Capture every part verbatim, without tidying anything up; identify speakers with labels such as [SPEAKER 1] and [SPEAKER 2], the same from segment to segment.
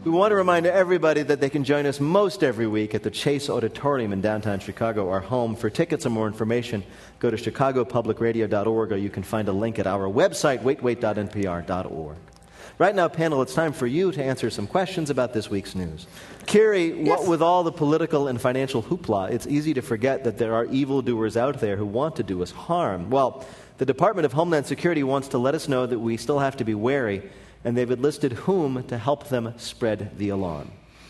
[SPEAKER 1] We want to remind everybody that they can join us most every week at the Chase Auditorium in downtown Chicago, our home. For tickets and more information, go to chicago public radio dot org, or you can find a link at our website, wait wait dot n p r dot org. Right now, panel, it's time for you to answer some questions about this week's news. Kiri, yes. What with all the political and financial hoopla, it's easy to forget that there are evildoers out there who want to do us harm. Well, the Department of Homeland Security wants to let us know that we still have to be wary, and they've enlisted whom to help them spread the alarm?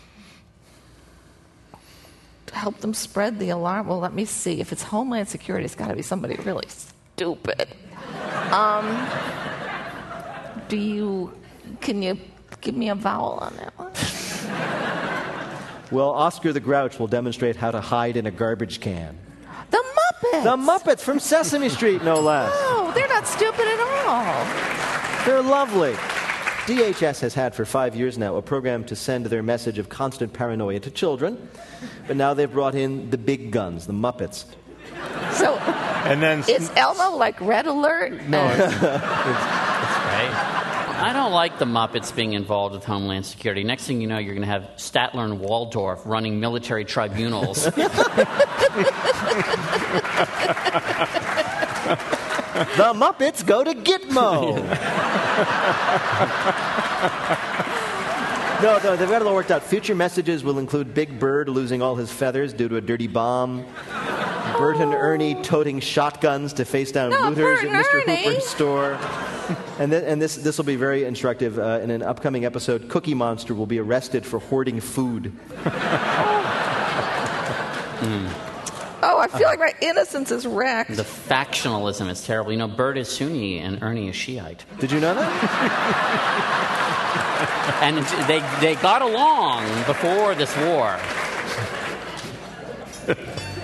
[SPEAKER 2] To help them spread the alarm? Well, let me see. If it's Homeland Security, it's got to be somebody really stupid. Um, do you... Can you give me a vowel on that one?
[SPEAKER 1] Well, Oscar the Grouch will demonstrate how to hide in a garbage can.
[SPEAKER 2] The Muppets!
[SPEAKER 1] The Muppets from Sesame Street, no less.
[SPEAKER 2] No, they're not stupid at all.
[SPEAKER 1] They're lovely. D H S has had for five years now a program to send their message of constant paranoia to children, but now they've brought in the big guns, the Muppets.
[SPEAKER 2] So,
[SPEAKER 3] and then
[SPEAKER 2] is Elmo like Red Alert?
[SPEAKER 3] No, it's,
[SPEAKER 4] it's, it's right. I don't like the Muppets being involved with Homeland Security. Next thing you know, you're going to have Statler and Waldorf running military tribunals.
[SPEAKER 1] The Muppets go to Gitmo. No, no, they've got it all worked out. Future messages will include Big Bird losing all his feathers due to a dirty bomb. Bert and Ernie toting shotguns to face down
[SPEAKER 2] no,
[SPEAKER 1] looters
[SPEAKER 2] Bert
[SPEAKER 1] at Mister
[SPEAKER 2] Ernie.
[SPEAKER 1] Hooper's store. And, th- and this this will be very instructive. Uh, in an upcoming episode, Cookie Monster will be arrested for hoarding food.
[SPEAKER 2] mm. Oh, I feel like my innocence is wrecked.
[SPEAKER 4] The factionalism is terrible. You know, Bert is Sunni and Ernie is Shiite.
[SPEAKER 1] Did you know that?
[SPEAKER 4] And they they got along before this war.